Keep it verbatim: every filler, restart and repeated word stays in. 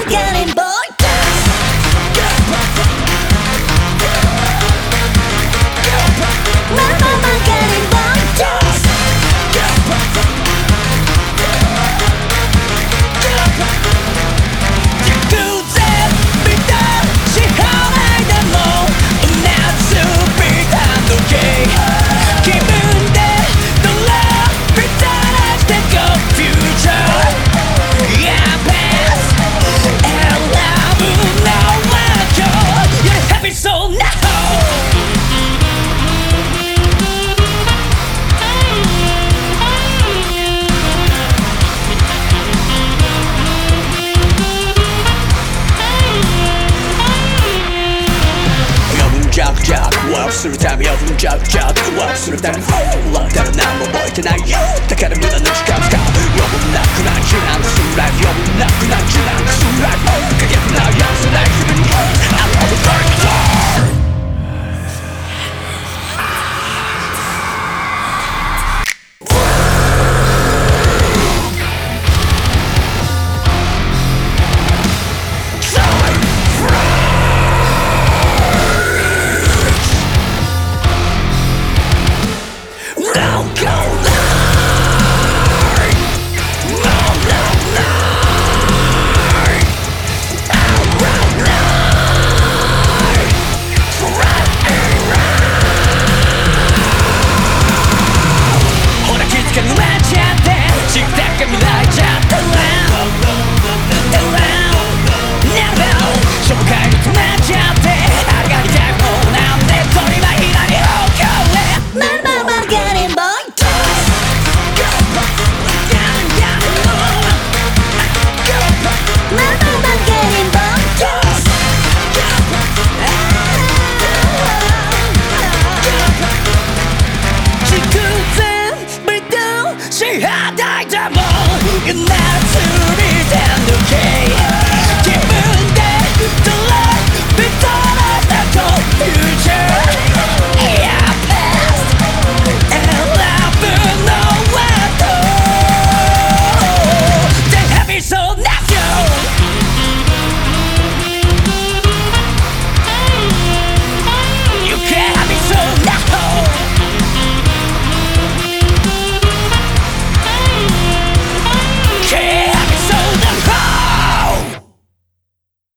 getting bored. Work するためよ分じゃくじゃく Work するために Love だろ何も覚えてないよだから無駄な時間使う余分なくな柔軟するライフ余分なくな柔軟するライフ影不なやつない日々に I love it very much You're not to be down to care.